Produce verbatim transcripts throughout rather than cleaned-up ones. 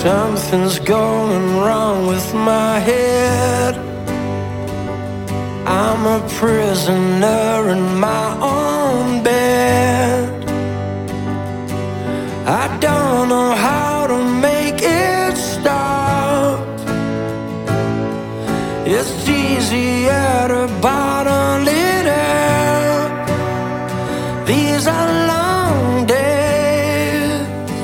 Something's going wrong with my head. I'm a prisoner in my own bed. I don't know how to make it stop. It's easier to bottle it up. These are long days.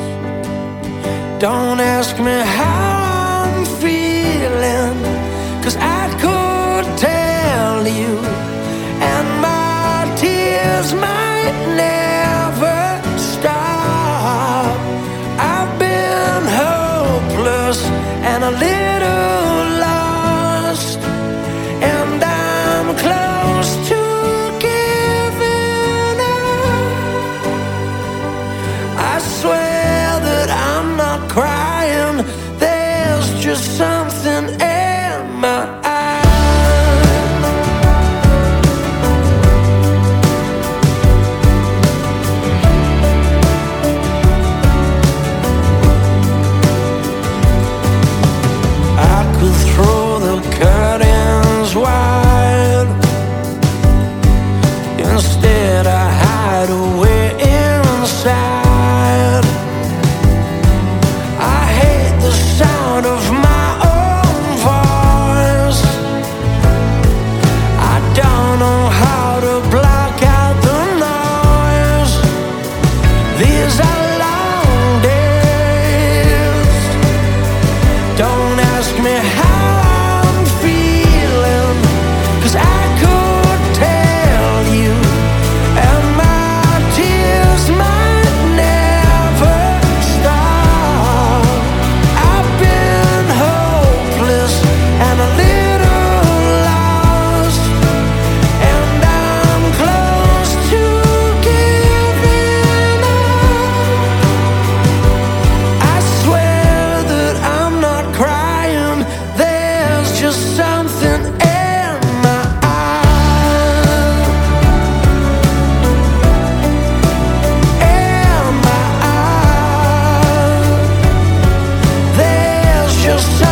Don't ask me how I'm feeling, 'cause I could tell you, and my tears might never stop. I've been hopeless and a little lost, and I'm close to giving up. I swear that I'm not crying, there's just something in my eyes. I could throw the curtains wide. Instead I hide away inside. I hate the sound of my own voice. I don't know how to block out the noise. These are long days. Don't ask me how I'm feeling, 'cause I could tell you, and my tears might never stop. I've been hopeless and a little lost, and I'm close to giving up. I swear that I'm not crying, there's just something in my eyes. In my eyes, there's just something